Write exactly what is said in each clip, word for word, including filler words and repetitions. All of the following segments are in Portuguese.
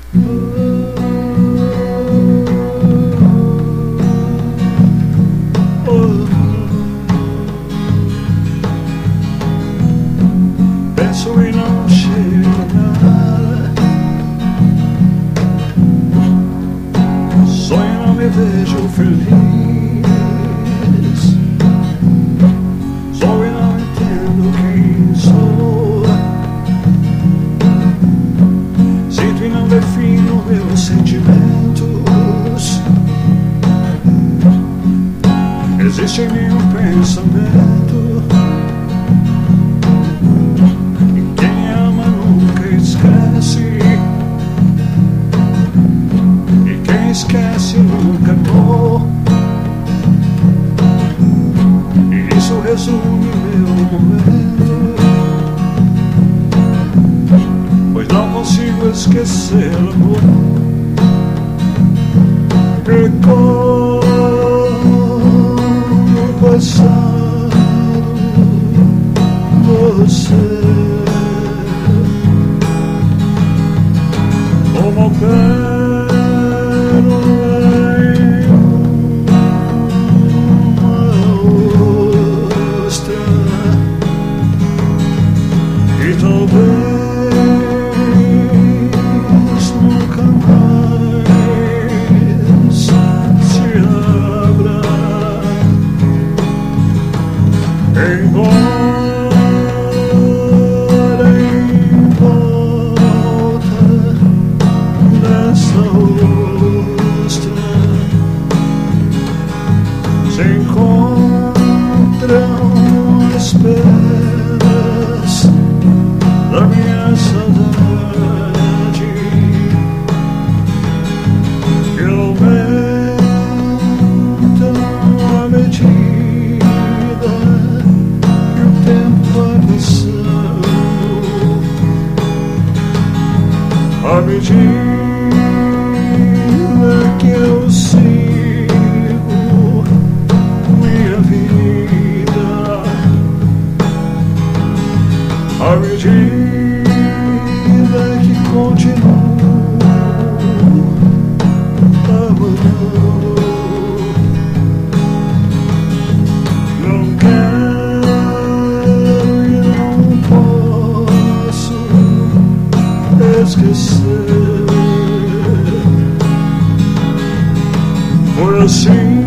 Penso e não chego a nada, sonho e não me vejo feliz, sou e não entendo quem sou, sinto e não defino meus sentimentos, existe em mim um pensamento. Esquece nunca amor, e isso resume meu momento, pois não consigo esquecer o amor. Recordo o passado, você como pé à medida que eu sigo minha vida, à medida que continuo amando, não quero e não posso esquecer. Foi assim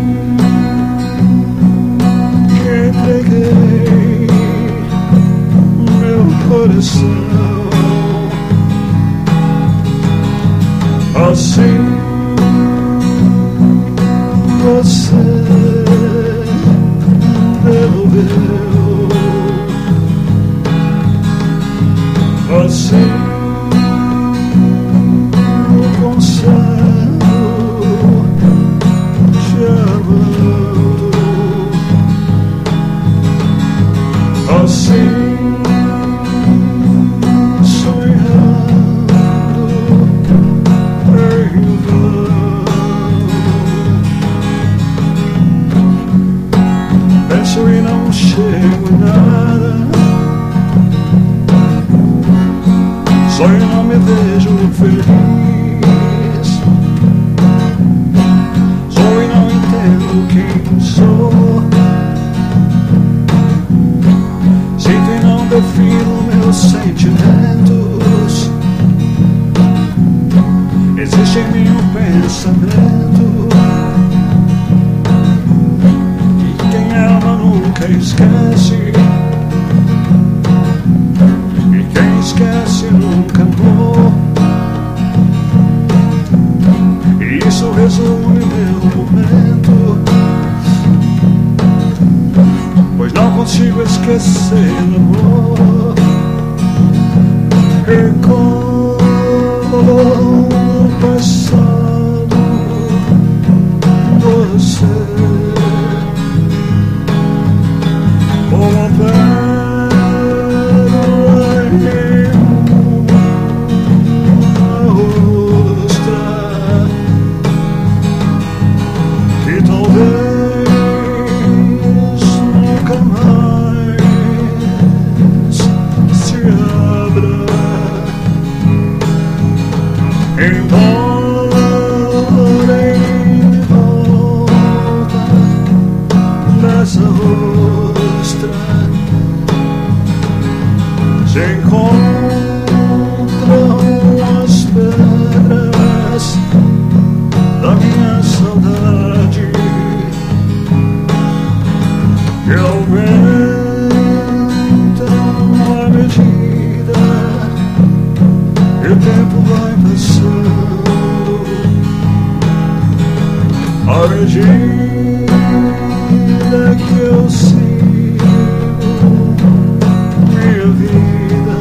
que entreguei meu coração, assim você devolveu, assim e não chego a nada, sonho e não me vejo feliz, sou e não entendo quem sou, sinto e não defino meus sentimentos, existe em mim um pensamento. Esquece, e quem esquece nunca amou, e isso resume meu momento, pois não consigo esquecer o amor. Recordo o passado, você como pérola em uma ostra, que talvez nunca mais embora em volta nessa ostra se encontram as pedras da minha saudade que aumentam a medida que o tempo vai passando, a medida que eu sigo minha vida,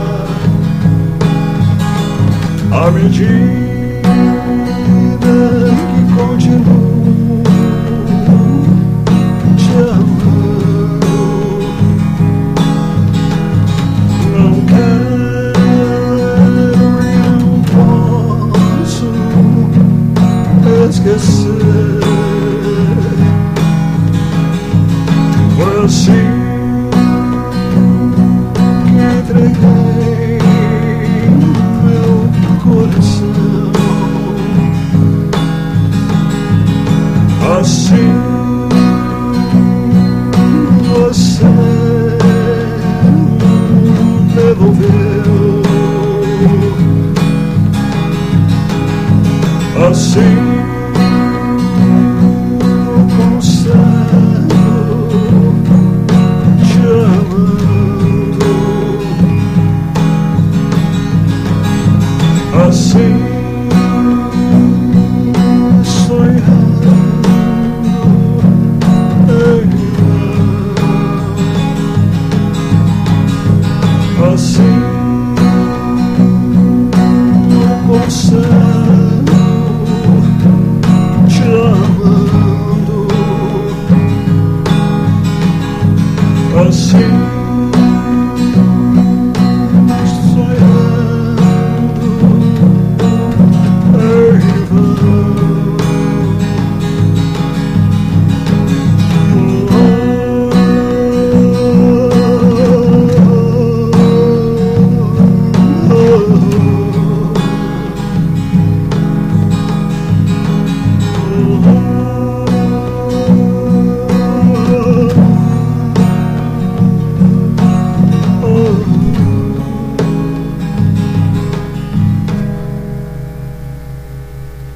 a medida que continuo te amando. Não quero e não posso esquecer. Foi assim que entreguei meu coração. Assim você devolveu. Assim